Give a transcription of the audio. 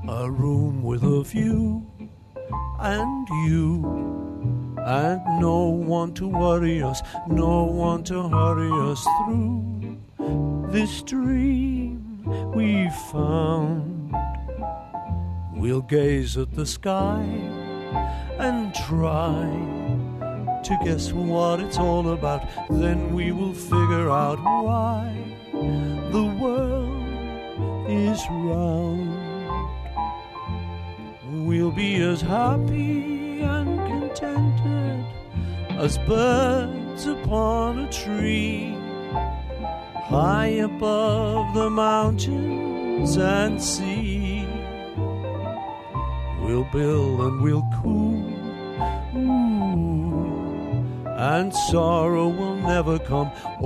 A room with a view and you, and no one to worry us, no one to hurry us through this dream we found. We'll gaze at the sky and try to guess what it's all about. Then we will figure out why the world is round. We'll be as happy and contented as birds upon a tree, high above the mountains and sea. We'll build and we'll coo, and sorrow will never come.